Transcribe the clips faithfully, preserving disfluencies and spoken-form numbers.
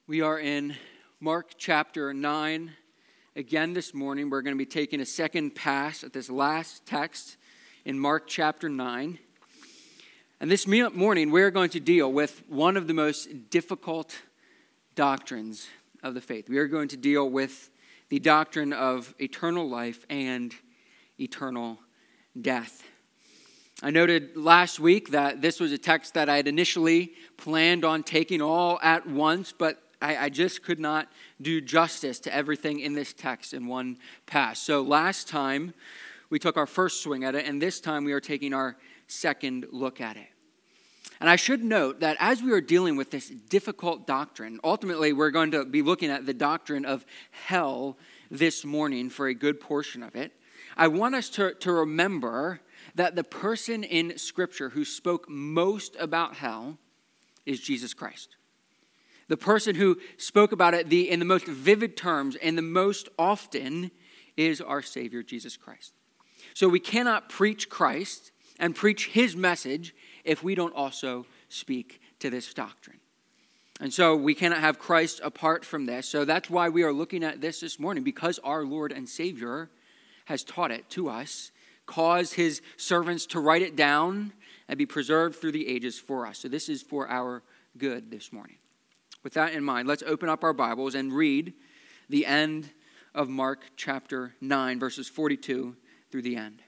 We are in Mark chapter nine. Again this morning, we're going to be taking a second pass at this last text in Mark chapter nine. And this morning, we're going to deal with one of the most difficult doctrines of the faith. We are going to deal with the doctrine of eternal life and eternal death. I noted last week that this was a text that I had initially planned on taking all at once, but I, I just could not do justice to everything in this text in one pass. So last time, we took our first swing at it, and this time we are taking our second look at it. And I should note that as we are dealing with this difficult doctrine, ultimately we're going to be looking at the doctrine of hell this morning for a good portion of it. I want us to, to remember that the person in Scripture who spoke most about hell is Jesus Christ. The person who spoke about it the, in the most vivid terms and the most often is our Savior, Jesus Christ. So we cannot preach Christ and preach his message if we don't also speak to this doctrine. And so we cannot have Christ apart from this. So that's why we are looking at this this morning, because our Lord and Savior has taught it to us, caused his servants to write it down and be preserved through the ages for us. So this is for our good this morning. With that in mind, let's open up our Bibles and read the end of Mark chapter nine, verses forty-two through the end.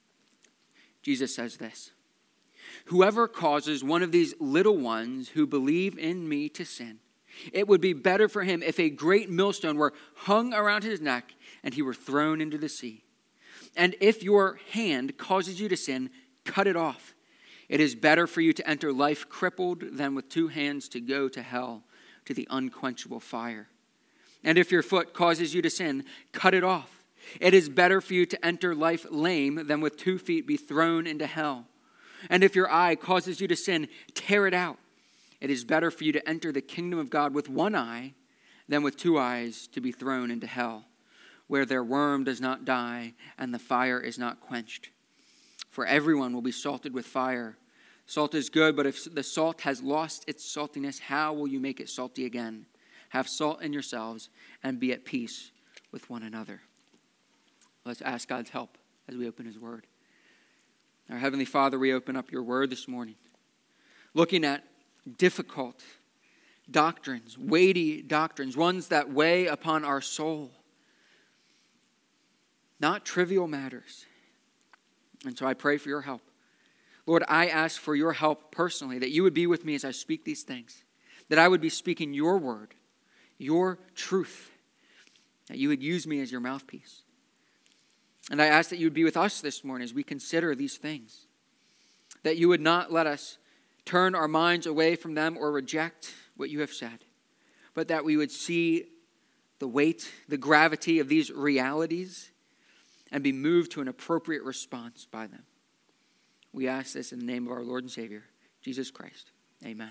Jesus says this: "Whoever causes one of these little ones who believe in me to sin, it would be better for him if a great millstone were hung around his neck and he were thrown into the sea. And if your hand causes you to sin, cut it off. It is better for you to enter life crippled than with two hands to go to hell, to the unquenchable fire. And if your foot causes you to sin, cut it off. It is better for you to enter life lame than with two feet be thrown into hell. And if your eye causes you to sin, tear it out. It is better for you to enter the kingdom of God with one eye than with two eyes to be thrown into hell, where their worm does not die and the fire is not quenched. For everyone will be salted with fire. Salt is good, but if the salt has lost its saltiness, how will you make it salty again? Have salt in yourselves and be at peace with one another." Let's ask God's help as we open his word. Our Heavenly Father, we open up your word this morning, looking at difficult doctrines, weighty doctrines, ones that weigh upon our soul. Not trivial matters. And so I pray for your help. Lord, I ask for your help personally, that you would be with me as I speak these things, that I would be speaking your word, your truth, that you would use me as your mouthpiece. And I ask that you would be with us this morning as we consider these things, that you would not let us turn our minds away from them or reject what you have said, but that we would see the weight, the gravity of these realities and be moved to an appropriate response by them. We ask this in the name of our Lord and Savior, Jesus Christ. Amen.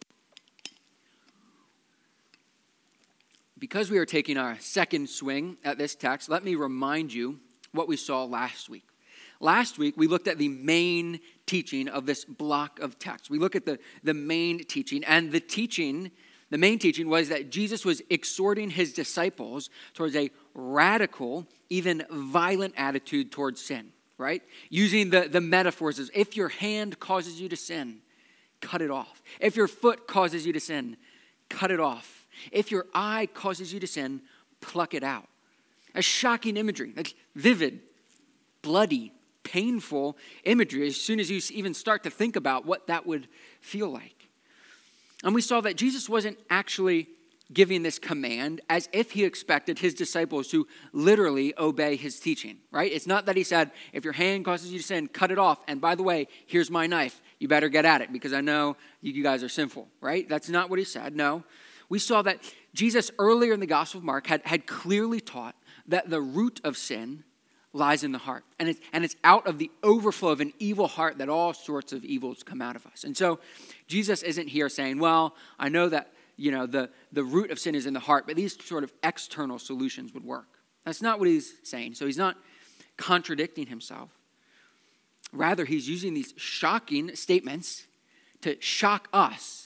Because we are taking our second swing at this text, let me remind you what we saw last week. Last week, we looked at the main teaching of this block of text. We look at the, the main teaching, and the teaching, the main teaching was that Jesus was exhorting his disciples towards a radical, even violent attitude towards sin. Right? Using the, the metaphors as, if your hand causes you to sin, cut it off. If your foot causes you to sin, cut it off. If your eye causes you to sin, pluck it out. A shocking imagery, like vivid, bloody, painful imagery as soon as you even start to think about what that would feel like. And we saw that Jesus wasn't actually giving this command as if he expected his disciples to literally obey his teaching, right? It's not that he said, if your hand causes you to sin, cut it off. And by the way, here's my knife. You better get at it because I know you guys are sinful, right? That's not what he said. No. We saw that Jesus earlier in the Gospel of Mark had, had clearly taught that the root of sin lies in the heart. And it's, and it's out of the overflow of an evil heart that all sorts of evils come out of us. And so Jesus isn't here saying, well, I know that you know, the, the root of sin is in the heart, but these sort of external solutions would work. That's not what he's saying. So he's not contradicting himself. Rather, he's using these shocking statements to shock us,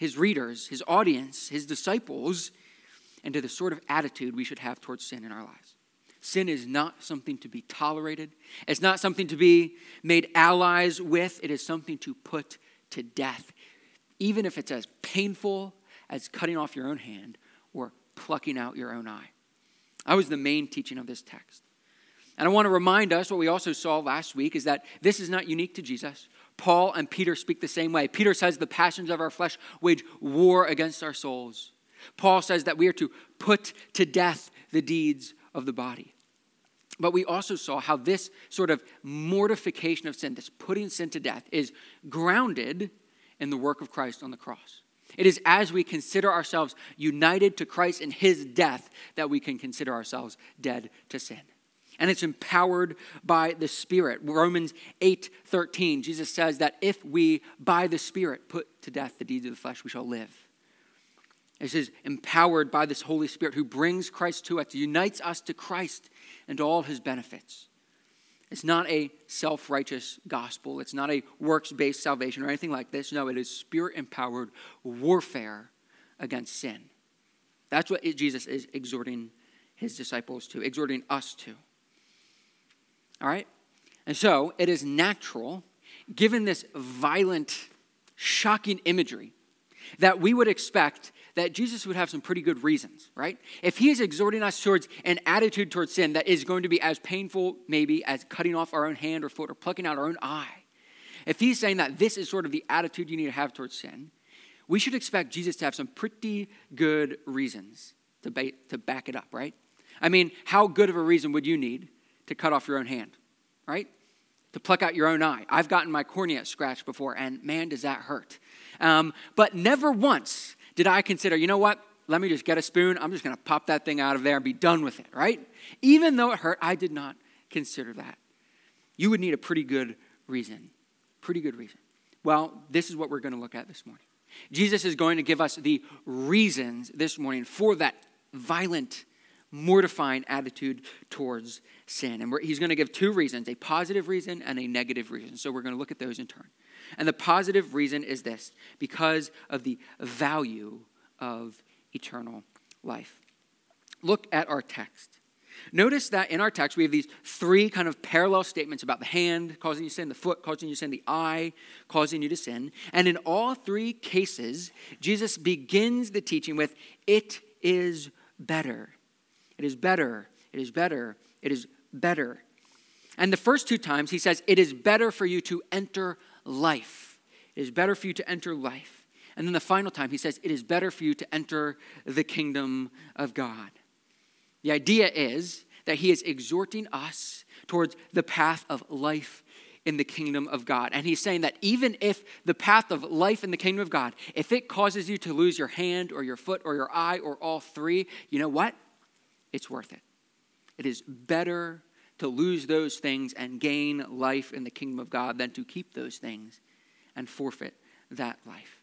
his readers, his audience, his disciples, and to the sort of attitude we should have towards sin in our lives. Sin is not something to be tolerated. It's not something to be made allies with. It is something to put to death, even if it's as painful as cutting off your own hand or plucking out your own eye. That was the main teaching of this text. And I want to remind us what we also saw last week is that this is not unique to Jesus. Paul and Peter speak the same way. Peter says the passions of our flesh wage war against our souls. Paul says that we are to put to death the deeds of the body. But we also saw how this sort of mortification of sin, this putting sin to death, is grounded in the work of Christ on the cross. It is as we consider ourselves united to Christ in his death that we can consider ourselves dead to sin. And it's empowered by the Spirit. Romans eight thirteen, Jesus says that if we, by the Spirit, put to death the deeds of the flesh, we shall live. This is empowered by this Holy Spirit who brings Christ to us, unites us to Christ and to all his benefits. It's not a self-righteous gospel. It's not a works-based salvation or anything like this. No, it is Spirit-empowered warfare against sin. That's what Jesus is exhorting his disciples to, exhorting us to. All right? And so it is natural, given this violent, shocking imagery, that we would expect that Jesus would have some pretty good reasons, right? If he is exhorting us towards an attitude towards sin that is going to be as painful, maybe, as cutting off our own hand or foot or plucking out our own eye, if he's saying that this is sort of the attitude you need to have towards sin, we should expect Jesus to have some pretty good reasons to, ba- to back it up, right? I mean, how good of a reason would you need to cut off your own hand, right? To pluck out your own eye. I've gotten my cornea scratched before, and man, does that hurt. Um, but never once did I consider, you know what? Let me just get a spoon. I'm just going to pop that thing out of there and be done with it, right? Even though it hurt, I did not consider that. You would need a pretty good reason. Pretty good reason. Well, this is what we're going to look at this morning. Jesus is going to give us the reasons this morning for that violent, mortifying attitude towards sin. And we're, he's going to give two reasons, a positive reason and a negative reason. So we're going to look at those in turn. And the positive reason is this, because of the value of eternal life. Look at our text. Notice that in our text, we have these three kind of parallel statements about the hand causing you to sin, the foot causing you to sin, the eye causing you to sin. And in all three cases, Jesus begins the teaching with, it is better. It is better. It is better. It is better. And the first two times he says, it is better for you to enter life. It is better for you to enter life. And then the final time he says, it is better for you to enter the kingdom of God. The idea is that he is exhorting us towards the path of life in the kingdom of God. And he's saying that even if the path of life in the kingdom of God, if it causes you to lose your hand or your foot or your eye or all three, you know what? It's worth it. It is better to lose those things and gain life in the kingdom of God than to keep those things and forfeit that life.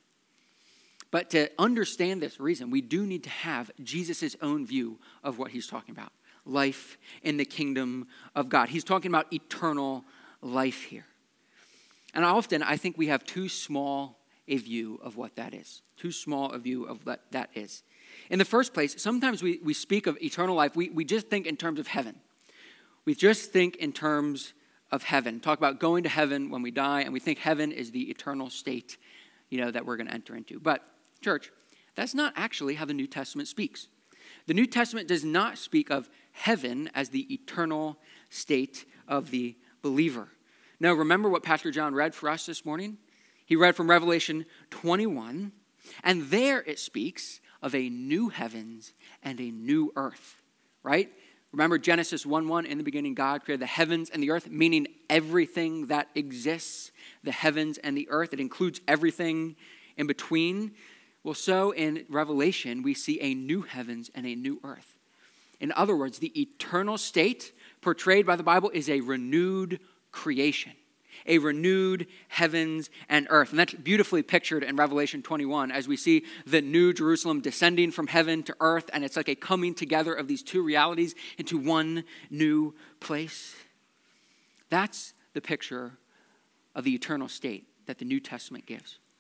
But to understand this reason, we do need to have Jesus' own view of what he's talking about. Life in the kingdom of God. He's talking about eternal life here. And often I think we have too small a view of what that is. Too small a view of what that is. In the first place, sometimes we, we speak of eternal life, we, we just think in terms of heaven. We just think in terms of heaven. Talk about going to heaven when we die, and we think heaven is the eternal state, you know, that we're going to enter into. But, church, that's not actually how the New Testament speaks. The New Testament does not speak of heaven as the eternal state of the believer. No, remember what Pastor John read for us this morning? He read from Revelation twenty-one, and there it speaks of a new heavens and a new earth, right? Remember Genesis one one, in the beginning God created the heavens and the earth, meaning everything that exists, the heavens and the earth. It includes everything in between. Well, so in Revelation, we see a new heavens and a new earth. In other words, the eternal state portrayed by the Bible is a renewed creation, a renewed heavens and earth. And that's beautifully pictured in Revelation twenty-one as we see the new Jerusalem descending from heaven to earth, and it's like a coming together of these two realities into one new place. That's the picture of the eternal state that the New Testament gives.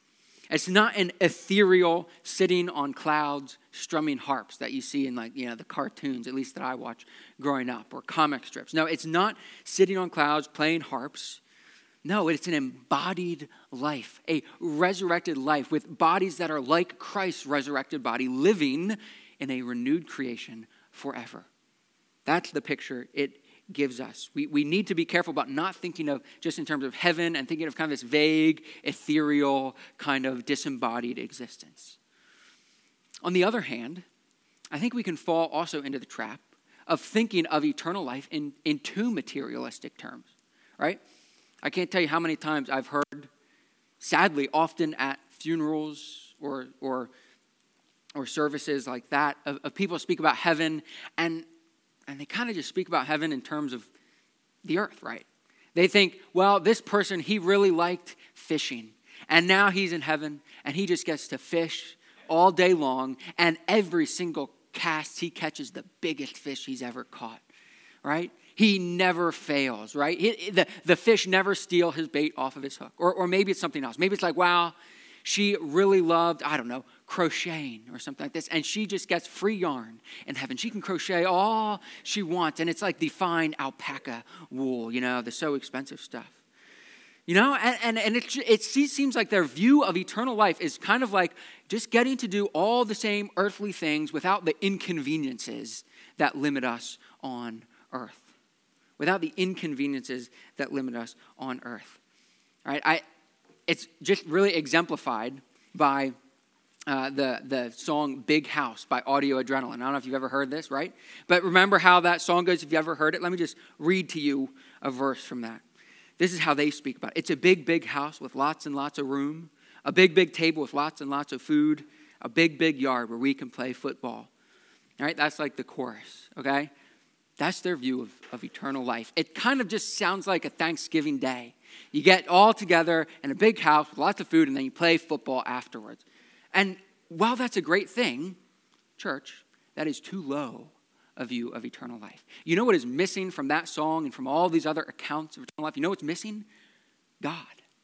It's not an ethereal sitting on clouds strumming harps that you see in like, you know, the cartoons, at least that I watched growing up, or comic strips. No, it's not sitting on clouds playing harps. No, it's an embodied life, a resurrected life with bodies that are like Christ's resurrected body, living in a renewed creation forever. That's the picture it gives us. We, we need to be careful about not thinking of just in terms of heaven and thinking of kind of this vague, ethereal, kind of disembodied existence. On the other hand, I think we can fall also into the trap of thinking of eternal life in, in too materialistic terms, right? I can't tell you how many times I've heard, sadly, often at funerals or or, or services like that, of, of people speak about heaven, and And they kind of just speak about heaven in terms of the earth, right? They think, well, this person, he really liked fishing. And now he's in heaven, and he just gets to fish all day long. And every single cast, he catches the biggest fish he's ever caught, right? He never fails, right? He, the, the fish never steal his bait off of his hook. Or, or maybe it's something else. Maybe it's like, wow, she really loved, I don't know, crocheting or something like this. And she just gets free yarn in heaven. She can crochet all she wants. And it's like the fine alpaca wool, you know, the so expensive stuff. You know, and, and, and it, it seems like their view of eternal life is kind of like just getting to do all the same earthly things without the inconveniences that limit us on earth. Without the inconveniences that limit us on earth. All right, I, it's just really exemplified by uh, the, the song Big House by Audio Adrenaline. I don't know if you've ever heard this, right? But remember how that song goes if you ever heard it? Let me just read to you a verse from that. This is how they speak about it. It's a big, big house with lots and lots of room, a big, big table with lots and lots of food, a big, big yard where we can play football. All right, that's like the chorus, okay? That's their view of, of eternal life. It kind of just sounds like a Thanksgiving day. You get all together in a big house with lots of food, and then you play football afterwards. And while that's a great thing, church, that is too low a view of eternal life. You know what is missing from that song and from all these other accounts of eternal life? You know what's missing? God.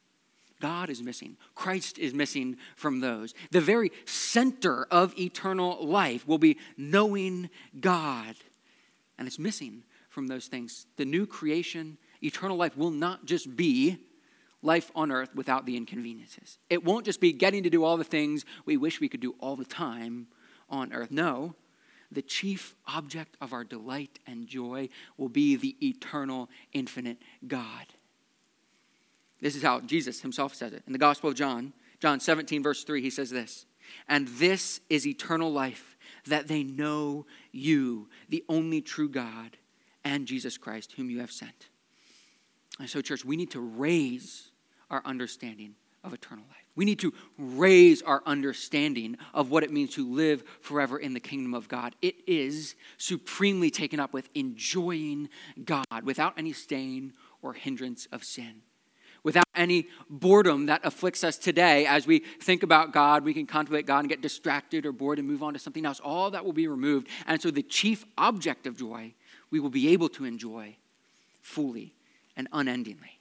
God is missing. Christ is missing from those. The very center of eternal life will be knowing God. And it's missing from those things. The new creation, eternal life, will not just be life on earth without the inconveniences. It won't just be getting to do all the things we wish we could do all the time on earth. No, the chief object of our delight and joy will be the eternal, infinite God. This is how Jesus himself says it. In the Gospel of John, John seventeen, verse three, he says this, "And this is eternal life, that they know you, the only true God, and Jesus Christ, whom you have sent." And so, church, we need to raise our understanding of eternal life. We need to raise our understanding of what it means to live forever in the kingdom of God. It is supremely taken up with enjoying God without any stain or hindrance of sin. Without any boredom that afflicts us today as we think about God, we can contemplate God and get distracted or bored and move on to something else. All that will be removed. And so the chief object of joy, we will be able to enjoy fully and unendingly.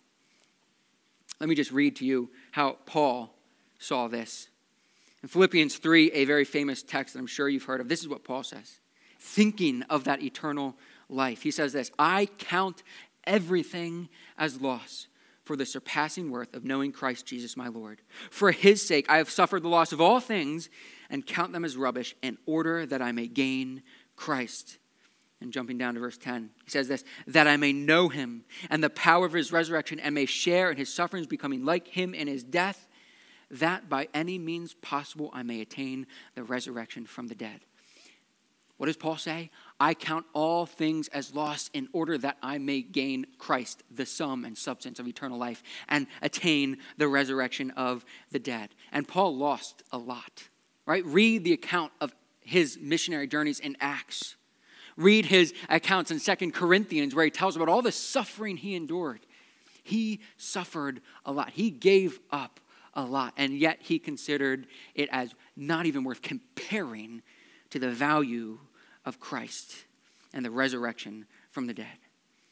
Let me just read to you how Paul saw this. In Philippians three, a very famous text that I'm sure you've heard of, this is what Paul says. Thinking of that eternal life, he says this, "I count everything as loss for the surpassing worth of knowing Christ Jesus my Lord. For his sake I have suffered the loss of all things and count them as rubbish in order that I may gain Christ." And jumping down to verse ten, he says this, "That I may know him and the power of his resurrection and may share in his sufferings, becoming like him in his death, that by any means possible I may attain the resurrection from the dead." What does Paul say? "I count all things as lost in order that I may gain Christ, the sum and substance of eternal life, and attain the resurrection of the dead." And Paul lost a lot, right? Read the account of his missionary journeys in Acts. Read his accounts in Second Corinthians where he tells about all the suffering he endured. He suffered a lot. He gave up a lot, and yet he considered it as not even worth comparing to the value of Christ and the resurrection from the dead.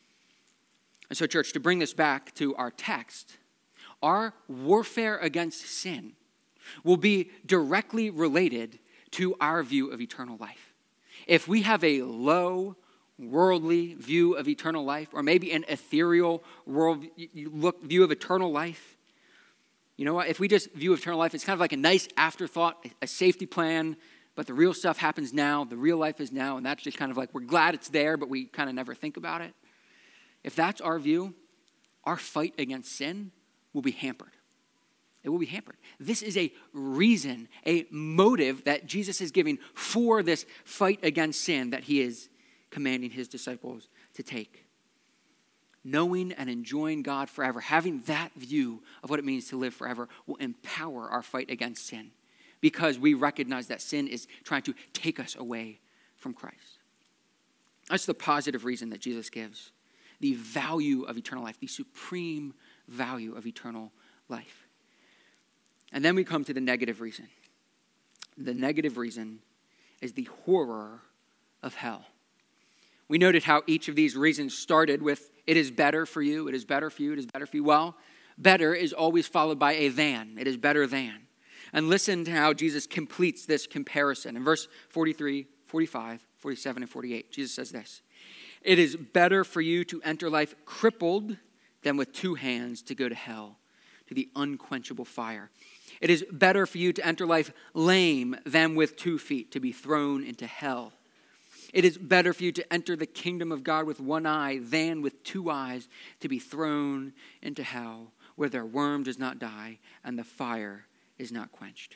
And so, church, to bring this back to our text, our warfare against sin will be directly related to our view of eternal life. If we have a low, worldly view of eternal life, or maybe an ethereal world look view of eternal life, you know what? If we just view eternal life, it's kind of like a nice afterthought, a safety plan, but the real stuff happens now, the real life is now, and that's just kind of like we're glad it's there, but we kind of never think about it. If that's our view, our fight against sin will be hampered. It will be hampered. This is a reason, a motive that Jesus is giving for this fight against sin that he is commanding his disciples to take. Knowing and enjoying God forever, having that view of what it means to live forever will empower our fight against sin because we recognize that sin is trying to take us away from Christ. That's the positive reason that Jesus gives. The value of eternal life, the supreme value of eternal life. And then we come to the negative reason. The negative reason is the horror of hell. We noted how each of these reasons started with, it is better for you, it is better for you, it is better for you. Well, better is always followed by a than. It is better than. And listen to how Jesus completes this comparison. In verse forty-three, forty-five, forty-seven, and forty-eight, Jesus says this. It is better for you to enter life crippled than with two hands to go to hell, to the unquenchable fire. It is better for you to enter life lame than with two feet to be thrown into hell. It is better for you to enter the kingdom of God with one eye than with two eyes to be thrown into hell, where their worm does not die and the fire is not quenched.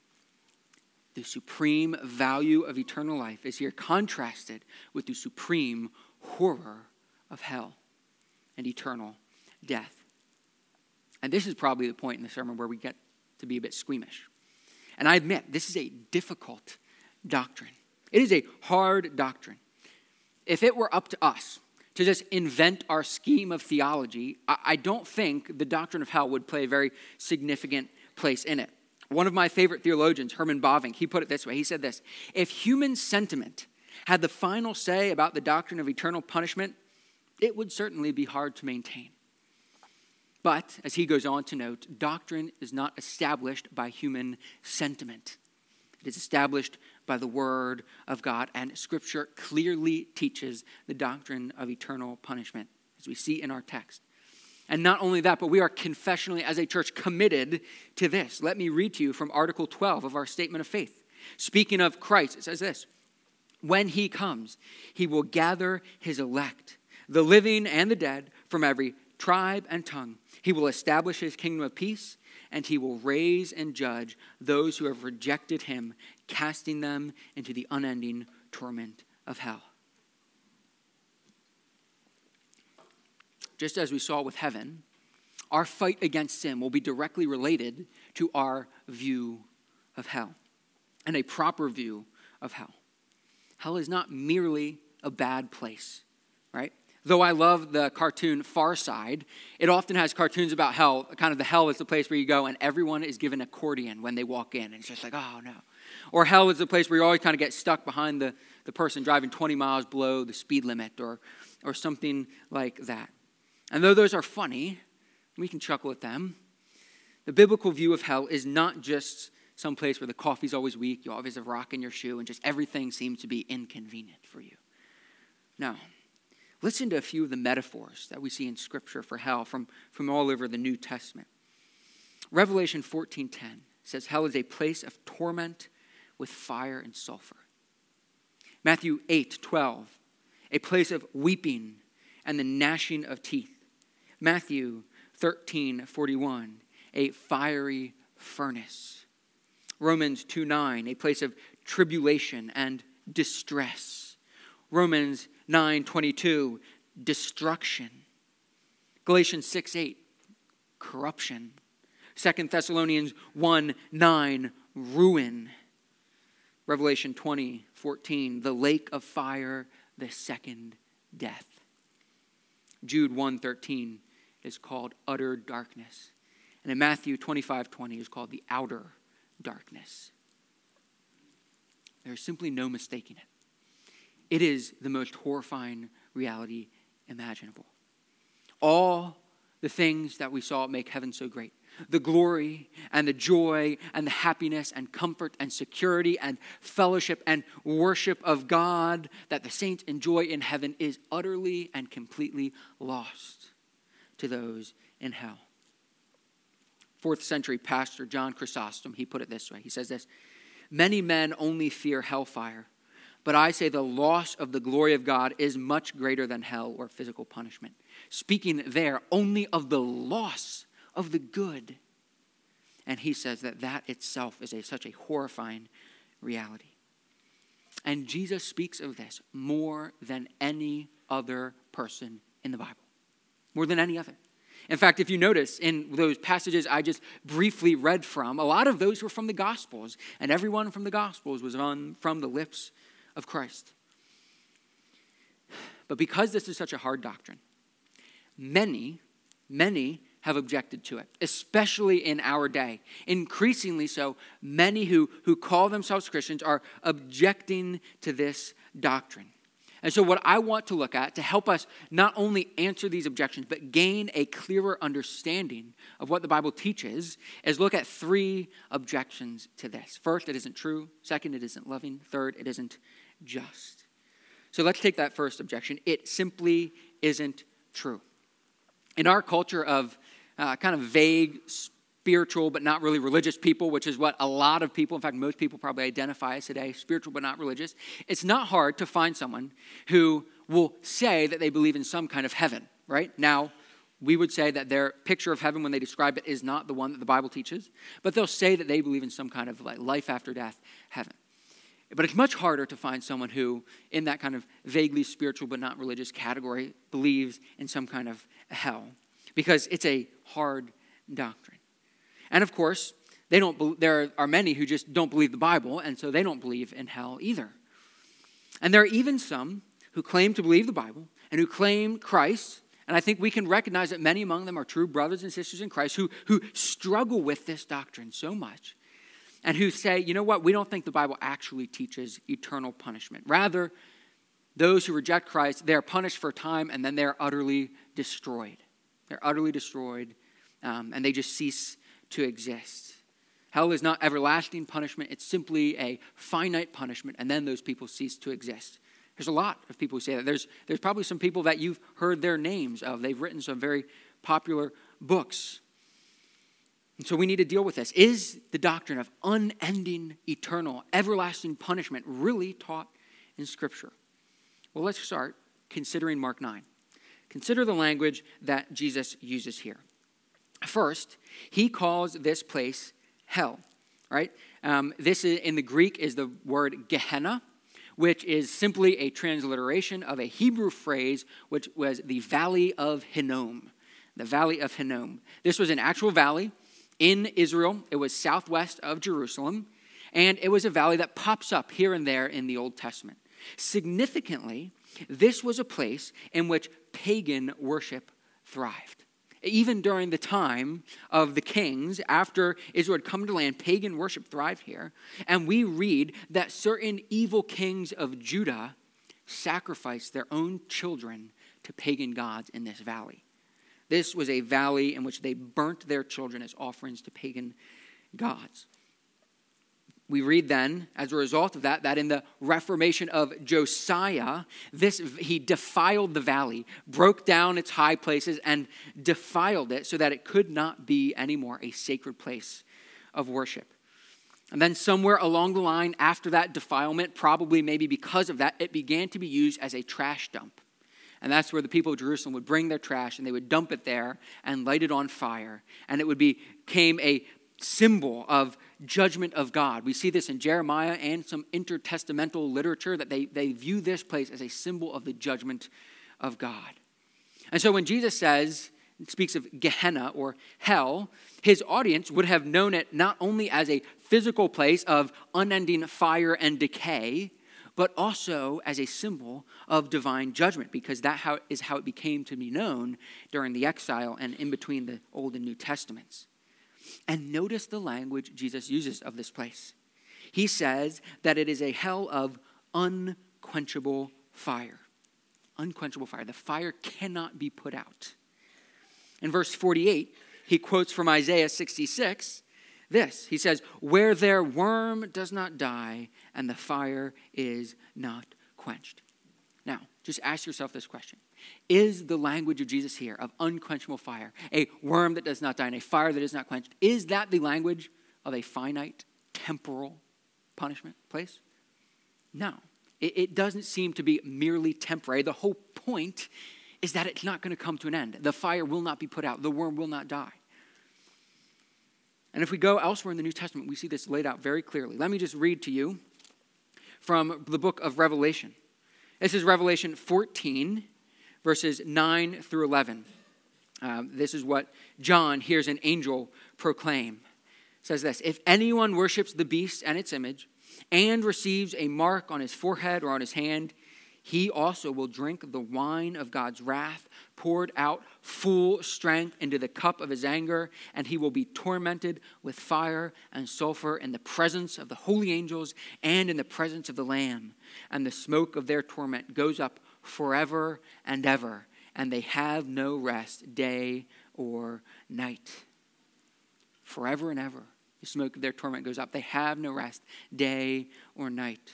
The supreme value of eternal life is here contrasted with the supreme horror of hell and eternal death. And this is probably the point in the sermon where we get to be a bit squeamish. And I admit, this is a difficult doctrine. It is a hard doctrine. If it were up to us to just invent our scheme of theology, I don't think the doctrine of hell would play a very significant place in it. One of my favorite theologians, Herman Bavinck, he put it this way. He said this, if human sentiment had the final say about the doctrine of eternal punishment, it would certainly be hard to maintain. But, as he goes on to note, doctrine is not established by human sentiment. It is established by the word of God, and Scripture clearly teaches the doctrine of eternal punishment, as we see in our text. And not only that, but we are confessionally, as a church, committed to this. Let me read to you from Article twelve of our Statement of Faith. Speaking of Christ, it says this, when he comes, he will gather his elect, the living and the dead, from every tribe and tongue. He will establish his kingdom of peace, and he will raise and judge those who have rejected him, casting them into the unending torment of hell. Just as we saw with heaven, our fight against sin will be directly related to our view of hell, and a proper view of hell. Hell is not merely a bad place, right? Though I love the cartoon Far Side, it often has cartoons about hell. Kind of the hell is the place where you go and everyone is given accordion when they walk in. And it's just like, oh no. Or hell is the place where you always kind of get stuck behind the, the person driving twenty miles below the speed limit or, or something like that. And though those are funny, we can chuckle at them. The biblical view of hell is not just some place where the coffee's always weak, you always have a rock in your shoe, and just everything seems to be inconvenient for you. No. Listen to a few of the metaphors that we see in Scripture for hell from, from all over the New Testament. Revelation fourteen ten says hell is a place of torment with fire and sulfur. Matthew eight twelve, a place of weeping and the gnashing of teeth. Matthew thirteen forty-one, a fiery furnace. Romans two nine, a place of tribulation and distress. Romans nine twenty-two, destruction. Galatians six eight, corruption. Second Thessalonians one nine, ruin. Revelation twenty fourteen, the lake of fire, the second death. Jude one thirteen is called utter darkness. And in Matthew twenty-five twenty is called the outer darkness. There's simply no mistaking it. It is the most horrifying reality imaginable. All the things that we saw make heaven so great, the glory and the joy and the happiness and comfort and security and fellowship and worship of God that the saints enjoy in heaven is utterly and completely lost to those in hell. Fourth century pastor John Chrysostom, he put it this way. He says this, "Many men only fear hellfire, but I say the loss of the glory of God is much greater than hell or physical punishment." Speaking there only of the loss of the good. And he says that that itself is a, such a horrifying reality. And Jesus speaks of this more than any other person in the Bible. More than any other. In fact, if you notice in those passages I just briefly read from, a lot of those were from the Gospels. And everyone from the Gospels was on, from the lips of Christ. But because this is such a hard doctrine, many, many have objected to it, especially in our day. Increasingly so, many who, who call themselves Christians are objecting to this doctrine. And so what I want to look at to help us not only answer these objections, but gain a clearer understanding of what the Bible teaches, is look at three objections to this. First, it isn't true. Second, it isn't loving. Third, it isn't just. So let's take that first objection. It simply isn't true. In our culture of uh, kind of vague, spiritual, but not really religious people, which is what a lot of people, in fact, most people probably identify as today, spiritual but not religious, it's not hard to find someone who will say that they believe in some kind of heaven, right? Now, we would say that their picture of heaven when they describe it is not the one that the Bible teaches, but they'll say that they believe in some kind of like life after death heaven. But it's much harder to find someone who, in that kind of vaguely spiritual but not religious category, believes in some kind of hell, because it's a hard doctrine. And of course, they don't. Be- there are many who just don't believe the Bible, and so they don't believe in hell either. And there are even some who claim to believe the Bible and who claim Christ, and I think we can recognize that many among them are true brothers and sisters in Christ who, who struggle with this doctrine so much, and who say, you know what, we don't think the Bible actually teaches eternal punishment. Rather, those who reject Christ, they're punished for a time, and then they're utterly destroyed. They're utterly destroyed, um, and they just cease to exist. Hell is not everlasting punishment. It's simply a finite punishment, and then those people cease to exist. There's a lot of people who say that. There's, there's probably some people that you've heard their names of. They've written some very popular books. And so we need to deal with this. Is the doctrine of unending, eternal, everlasting punishment really taught in Scripture? Well, let's start considering Mark nine. Consider the language that Jesus uses here. First, he calls this place hell, right? Um, this is, in the Greek is the word Gehenna, which is simply a transliteration of a Hebrew phrase, which was the Valley of Hinnom. The Valley of Hinnom. This was an actual valley in Israel. It was southwest of Jerusalem, and it was a valley that pops up here and there in the Old Testament. Significantly, this was a place in which pagan worship thrived. Even during the time of the kings, after Israel had come to land, pagan worship thrived here. And we read that certain evil kings of Judah sacrificed their own children to pagan gods in this valley. This was a valley in which they burnt their children as offerings to pagan gods. We read then, as a result of that, that in the reformation of Josiah, this he defiled the valley, broke down its high places, and defiled it so that it could not be anymore a sacred place of worship. And then somewhere along the line after that defilement, probably maybe because of that, it began to be used as a trash dump. And that's where the people of Jerusalem would bring their trash and they would dump it there and light it on fire. And it would be, became a symbol of judgment of God. We see this in Jeremiah and some intertestamental literature that they, they view this place as a symbol of the judgment of God. And so when Jesus says, speaks of Gehenna or hell, his audience would have known it not only as a physical place of unending fire and decay, but also as a symbol of divine judgment, because that how, is how it became to be known during the exile and in between the Old and New Testaments. And notice the language Jesus uses of this place. He says that it is a hell of unquenchable fire. Unquenchable fire. The fire cannot be put out. In verse forty-eight, he quotes from Isaiah sixty-six this. He says, where their worm does not die and the fire is not quenched. Now, just ask yourself this question. Is the language of Jesus here of unquenchable fire, a worm that does not die and a fire that is not quenched, is that the language of a finite, temporal punishment place? No. It, it doesn't seem to be merely temporary. The whole point is that it's not going to come to an end. The fire will not be put out. The worm will not die. And if we go elsewhere in the New Testament, we see this laid out very clearly. Let me just read to you from the book of Revelation. This is Revelation fourteen, verses nine through eleven. Um, this is what John hears an angel proclaim. It says this, if anyone worships the beast and its image and receives a mark on his forehead or on his hand, he also will drink the wine of God's wrath, poured out full strength into the cup of his anger, and he will be tormented with fire and sulfur in the presence of the holy angels and in the presence of the Lamb. And the smoke of their torment goes up forever and ever, and they have no rest day or night. Forever and ever, the smoke of their torment goes up. They have no rest day or night.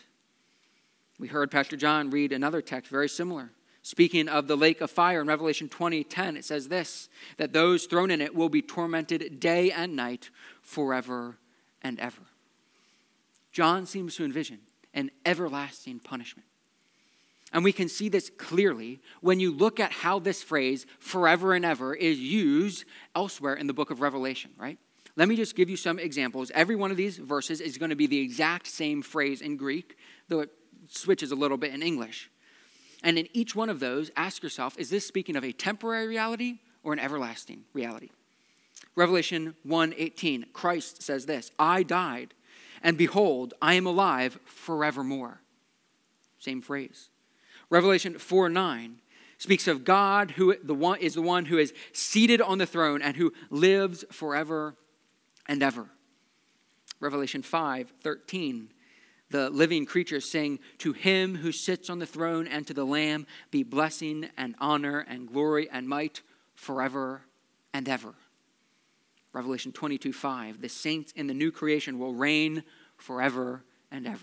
We heard Pastor John read another text very similar. Speaking of the lake of fire in Revelation twenty ten, it says this, that those thrown in it will be tormented day and night forever and ever. John seems to envision an everlasting punishment. And we can see this clearly when you look at how this phrase, forever and ever, is used elsewhere in the book of Revelation, right? Let me just give you some examples. Every one of these verses is going to be the exact same phrase in Greek, though it switches a little bit in English. And in each one of those, ask yourself, is this speaking of a temporary reality or an everlasting reality? Revelation one eighteen, Christ says this, I died, and behold, I am alive forevermore. Same phrase. Revelation four nine speaks of God who the one is the one who is seated on the throne and who lives forever and ever. Revelation five thirteen, the living creatures sing, to him who sits on the throne and to the Lamb be blessing and honor and glory and might forever and ever. Revelation twenty-two five, the saints in the new creation will reign forever and ever.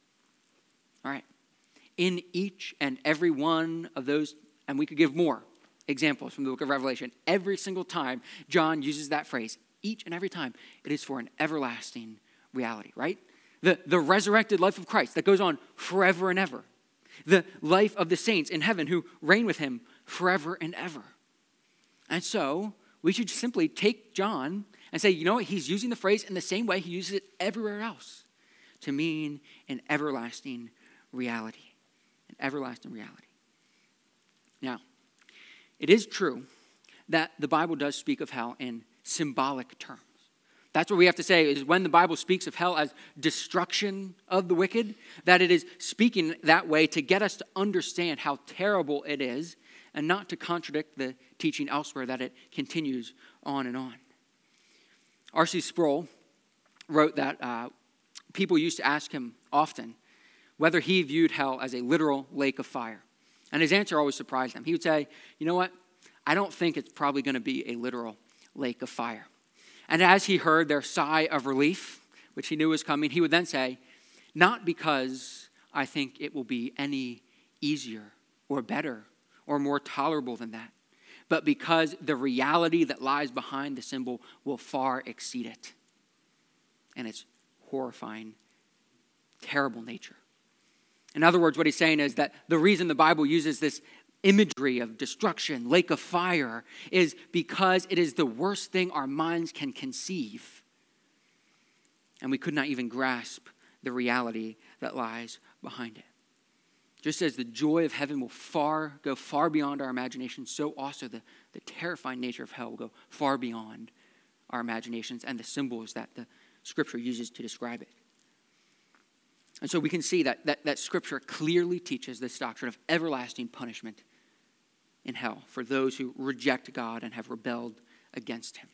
All right. In each and every one of those, and we could give more examples from the book of Revelation, every single time John uses that phrase, each and every time, it is for an everlasting reality, right? The, the resurrected life of Christ that goes on forever and ever. The life of the saints in heaven who reign with him forever and ever. And so we should simply take John and say, you know what, he's using the phrase in the same way he uses it everywhere else to mean an everlasting reality. An everlasting reality. Now, it is true that the Bible does speak of hell in symbolic terms. That's what we have to say is when the Bible speaks of hell as destruction of the wicked, that it is speaking that way to get us to understand how terrible it is and not to contradict the teaching elsewhere that it continues on and on. R C Sproul wrote that uh, people used to ask him often whether he viewed hell as a literal lake of fire. And his answer always surprised them. He would say, you know what? I don't think it's probably going to be a literal lake of fire. And as he heard their sigh of relief, which he knew was coming, he would then say, not because I think it will be any easier or better or more tolerable than that, but because the reality that lies behind the symbol will far exceed it. And its horrifying, terrible nature. In other words, what he's saying is that the reason the Bible uses this imagery of destruction, lake of fire, is because it is the worst thing our minds can conceive. And we could not even grasp the reality that lies behind it. Just as the joy of heaven will far go far beyond our imagination, so also the, the terrifying nature of hell will go far beyond our imaginations and the symbols that the Scripture uses to describe it. And so we can see that, that, that Scripture clearly teaches this doctrine of everlasting punishment in hell for those who reject God and have rebelled against him.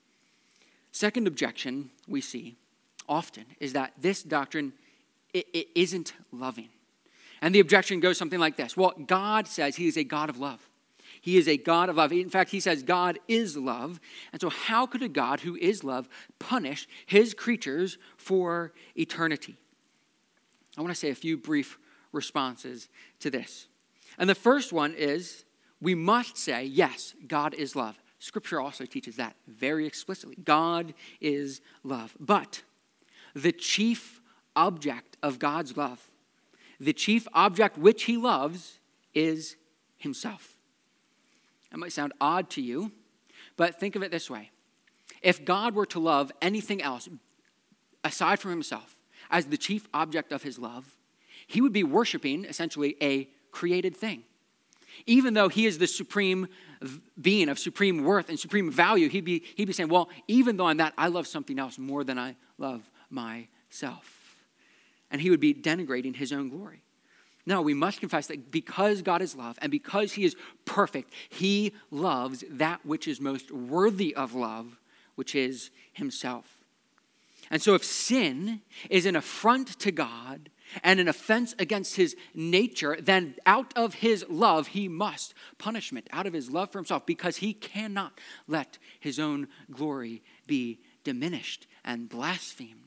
Second objection we see often is that this doctrine it, it isn't loving. And the objection goes something like this. Well, God says he is a God of love. He is a God of love. In fact, he says God is love. And so how could a God who is love punish his creatures for eternity? I want to say a few brief responses to this. And the first one is, we must say, yes, God is love. Scripture also teaches that very explicitly. God is love. But the chief object of God's love, the chief object which he loves, is himself. That might sound odd to you, but think of it this way. If God were to love anything else aside from himself as the chief object of his love, he would be worshiping essentially a created thing. Even though he is the supreme being of supreme worth and supreme value, he'd be, he'd be saying, well, even though I'm that, I love something else more than I love myself. And he would be denigrating his own glory. No, we must confess that because God is love and because he is perfect, he loves that which is most worthy of love, which is himself. And so if sin is an affront to God and an offense against his nature, then out of his love, he must punishment, out of his love for himself, because he cannot let his own glory be diminished and blasphemed.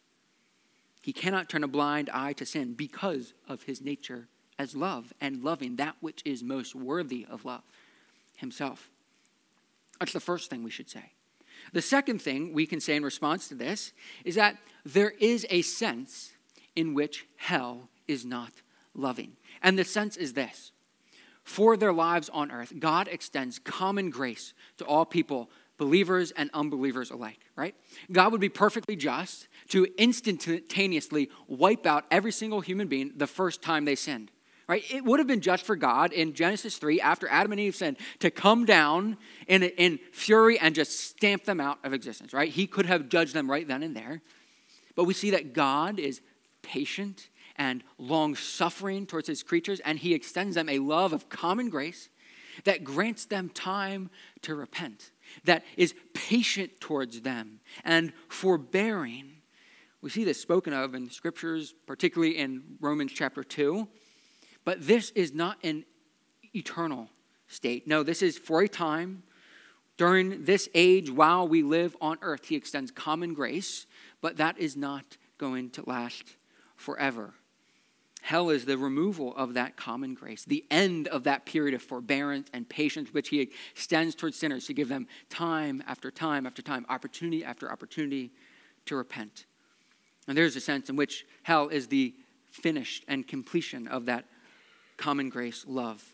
He cannot turn a blind eye to sin because of his nature as love and loving that which is most worthy of love, himself. That's the first thing we should say. The second thing we can say in response to this is that there is a sense in which hell is not loving. And the sense is this. For their lives on earth, God extends common grace to all people, believers and unbelievers alike, right? God would be perfectly just to instantaneously wipe out every single human being the first time they sinned, right? It would have been just for God in Genesis three, after Adam and Eve sinned, to come down in, in fury and just stamp them out of existence, right? He could have judged them right then and there. But we see that God is patient and long-suffering towards his creatures, and he extends them a love of common grace that grants them time to repent, that is patient towards them and forbearing. We see this spoken of in scriptures, particularly in Romans chapter two. But this is not an eternal state. No, this is for a time. During this age, while we live on earth, he extends common grace, but that is not going to last forever. Hell is the removal of that common grace, the end of that period of forbearance and patience which he extends towards sinners to give them time after time after time, opportunity after opportunity to repent. And there's a sense in which hell is the finished and completion of that common grace love.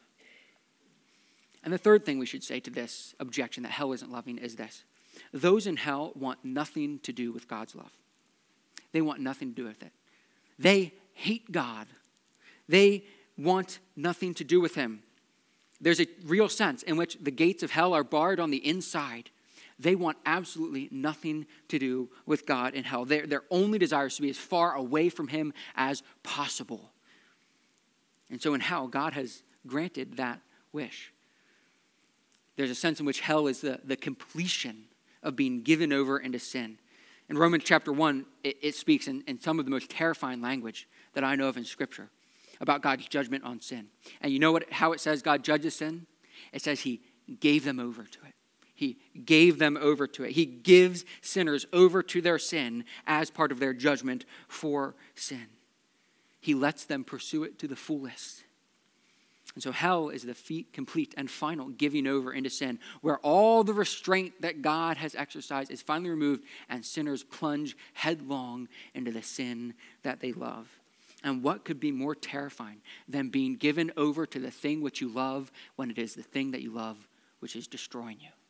And the third thing we should say to this objection that hell isn't loving is this. Those in hell want nothing to do with God's love. They want nothing to do with it. They hate God. They want nothing to do with him. There's a real sense in which the gates of hell are barred on the inside. They want absolutely nothing to do with God in hell. Their, their only desire is to be as far away from him as possible. And so in hell, God has granted that wish. There's a sense in which hell is the, the completion of being given over into sin. In Romans chapter one, it, it speaks in, in some of the most terrifying language that I know of in Scripture about God's judgment on sin. And you know what? How it says God judges sin? It says he gave them over to it. He gave them over to it. He gives sinners over to their sin as part of their judgment for sin. He lets them pursue it to the fullest. And so hell is the feat, complete and final giving over into sin, where all the restraint that God has exercised is finally removed and sinners plunge headlong into the sin that they love. And what could be more terrifying than being given over to the thing which you love when it is the thing that you love which is destroying you?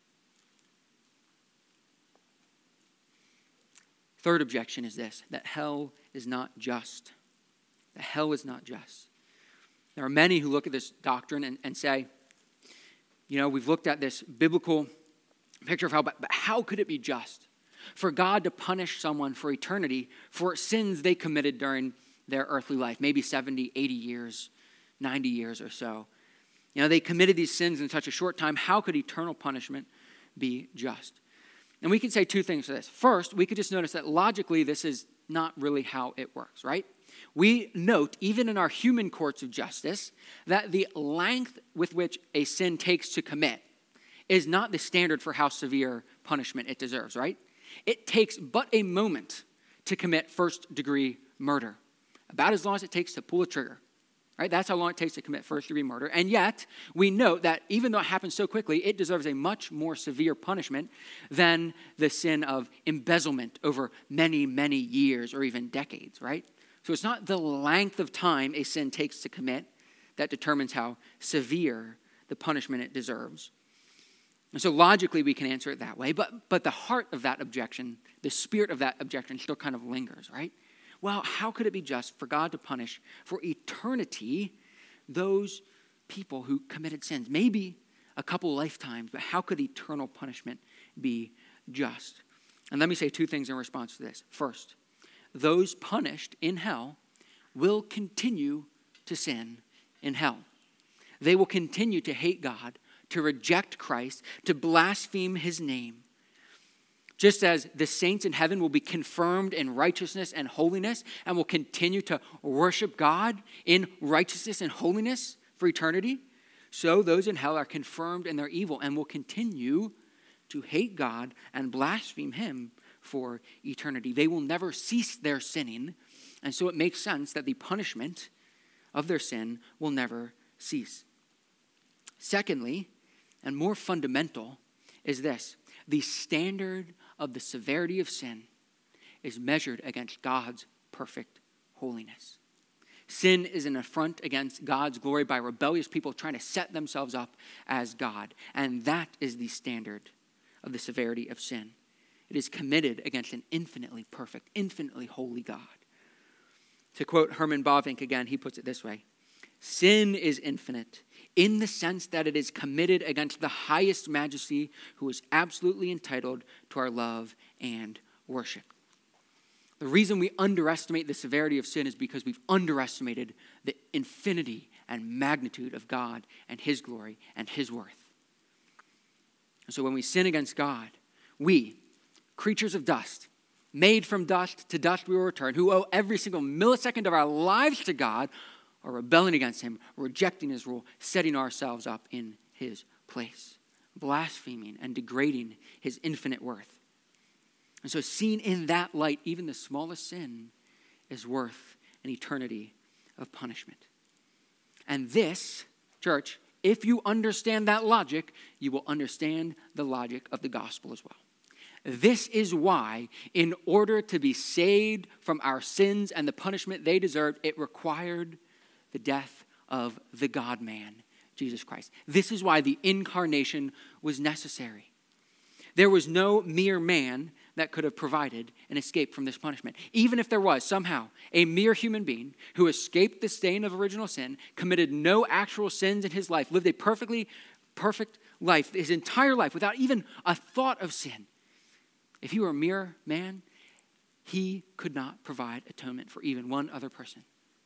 Third objection is this, that hell is not just. That hell is not just. There are many who look at this doctrine and, and say, you know, we've looked at this biblical picture of hell, but, but how could it be just for God to punish someone for eternity for sins they committed during their earthly life, maybe seventy, eighty years, ninety years or so? You know, they committed these sins in such a short time. How could eternal punishment be just? And we can say two things to this. First, we could just notice that logically this is not really how it works, right? we note, even in our human courts of justice, that the length with which a sin takes to commit is not the standard for how severe punishment it deserves, right? It takes but a moment to commit first-degree murder, about as long as it takes to pull a trigger, right? That's how long it takes to commit first-degree murder. And yet, we note that even though it happens so quickly, it deserves a much more severe punishment than the sin of embezzlement over many, many years or even decades, right? So it's not the length of time a sin takes to commit that determines how severe the punishment it deserves. And so logically we can answer it that way, but, but the heart of that objection, the spirit of that objection still kind of lingers, right? Well, how could it be just for God to punish for eternity those people who committed sins? Maybe a couple lifetimes, but how could eternal punishment be just? And let me say two things in response to this. First, those punished in hell will continue to sin in hell. They will continue to hate God, to reject Christ, to blaspheme his name. Just as the saints in heaven will be confirmed in righteousness and holiness and will continue to worship God in righteousness and holiness for eternity, so those in hell are confirmed in their evil and will continue to hate God and blaspheme him for eternity. They will never cease their sinning, and so it makes sense that the punishment of their sin will never cease. Secondly, and more fundamental, is this: the standard of the severity of sin is measured against God's perfect holiness. Sin is an affront against God's glory by rebellious people trying to set themselves up as God, and that is the standard of the severity of sin. It is committed against an infinitely perfect, infinitely holy God. To quote Herman Bavinck again, he puts it this way: sin is infinite in the sense that it is committed against the highest majesty who is absolutely entitled to our love and worship. The reason we underestimate the severity of sin is because we've underestimated the infinity and magnitude of God and his glory and his worth. And so when we sin against God, we, creatures of dust, made from dust, to dust we will return, who owe every single millisecond of our lives to God, are rebelling against him, rejecting his rule, setting ourselves up in his place, blaspheming and degrading his infinite worth. And so seen in that light, even the smallest sin is worth an eternity of punishment. And this, church, if you understand that logic, you will understand the logic of the gospel as well. This is why, in order to be saved from our sins and the punishment they deserved, it required the death of the God-man, Jesus Christ. This is why the incarnation was necessary. There was no mere man that could have provided an escape from this punishment. Even if there was somehow a mere human being who escaped the stain of original sin, committed no actual sins in his life, lived a perfectly perfect life, his entire life, without even a thought of sin. If he were a mere man, he could not provide atonement for even one other person,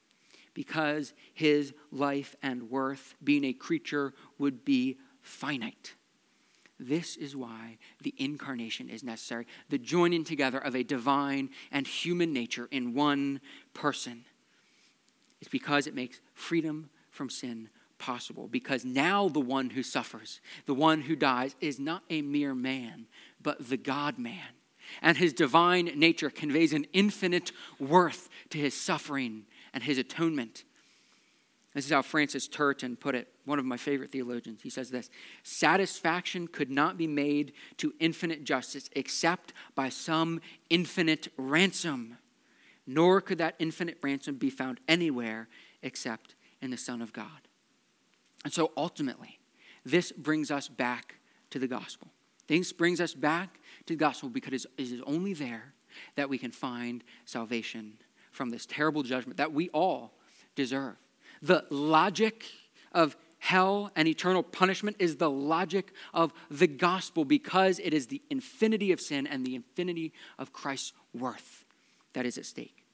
because his life and worth, being a creature, would be finite. This is why the incarnation is necessary, the joining together of a divine and human nature in one person. It's because it makes freedom from sin possible, because now the one who suffers, the one who dies, is not a mere man, but the God-man. And his divine nature conveys an infinite worth to his suffering and his atonement. This is how Francis Turretin put it, one of my favorite theologians. He says this: satisfaction could not be made to infinite justice except by some infinite ransom, nor could that infinite ransom be found anywhere except in the Son of God. And so ultimately, this brings us back to the gospel. This brings us back to the gospel because it is only there that we can find salvation from this terrible judgment that we all deserve. The logic of hell and eternal punishment is the logic of the gospel, because it is the infinity of sin and the infinity of Christ's worth that is at stake.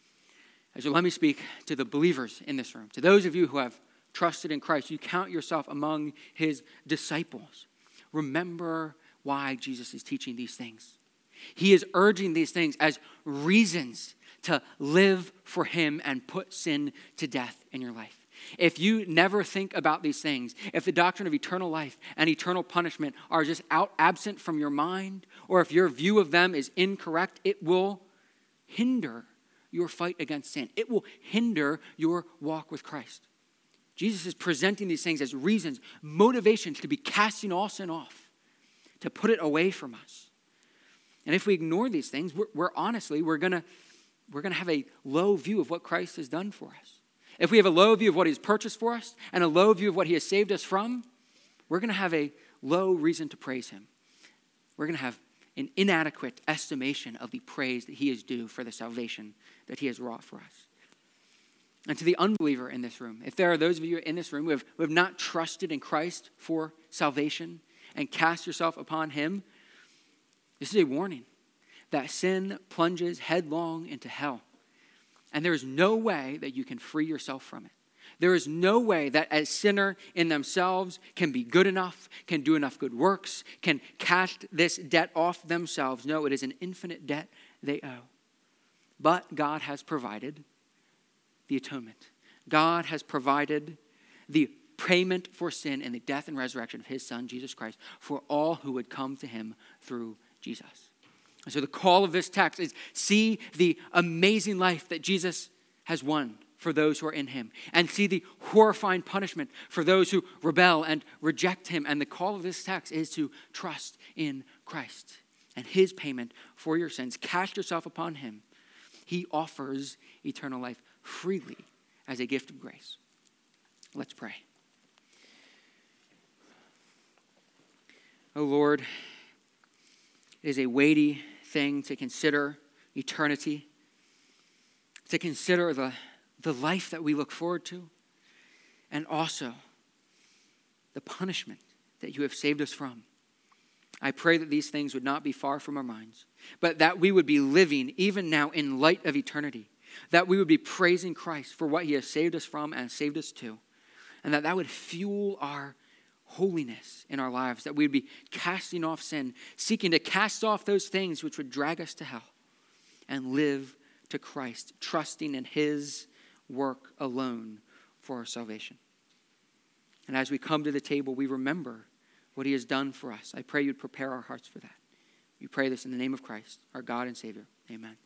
So let me speak to the believers in this room, to those of you who have trusted in Christ. You count yourself among his disciples. Remember why Jesus is teaching these things. He is urging these things as reasons to live for him and put sin to death in your life. If you never think about these things, if the doctrine of eternal life and eternal punishment are just out absent from your mind, or if your view of them is incorrect, it will hinder your fight against sin. It will hinder your walk with Christ. Jesus is presenting these things as reasons, motivations to be casting all sin off, to put it away from us. And if we ignore these things, we're, we're honestly, we're going to we're gonna have a low view of what Christ has done for us. If we have a low view of what he's purchased for us and a low view of what he has saved us from, we're going to have a low reason to praise him. We're going to have an inadequate estimation of the praise that he is due for the salvation that he has wrought for us. And to the unbeliever in this room, if there are those of you in this room who have, who have not trusted in Christ for salvation and cast yourself upon him, this is a warning that sin plunges headlong into hell. And there is no way that you can free yourself from it. There is no way that a sinner in themselves can be good enough, can do enough good works, can cast this debt off themselves. No, it is an infinite debt they owe. But God has provided the atonement. God has provided the payment for sin in the death and resurrection of his Son, Jesus Christ, for all who would come to him through Jesus. And so the call of this text is see the amazing life that Jesus has won for those who are in him, and see the horrifying punishment for those who rebel and reject him. And the call of this text is to trust in Christ and his payment for your sins. Cast yourself upon him. He offers eternal life freely as a gift of grace. Let's pray. Oh Lord, it is a weighty thing to consider eternity, to consider the, the life that we look forward to, and also the punishment that you have saved us from. I pray that these things would not be far from our minds, but that we would be living even now in light of eternity, that we would be praising Christ for what he has saved us from and saved us to, and that that would fuel our holiness in our lives, that we would be casting off sin, seeking to cast off those things which would drag us to hell, and live to Christ, trusting in his work alone for our salvation. And as we come to the table, we remember what he has done for us. I pray you'd prepare our hearts for that. We pray this in the name of Christ, our God and Savior. Amen.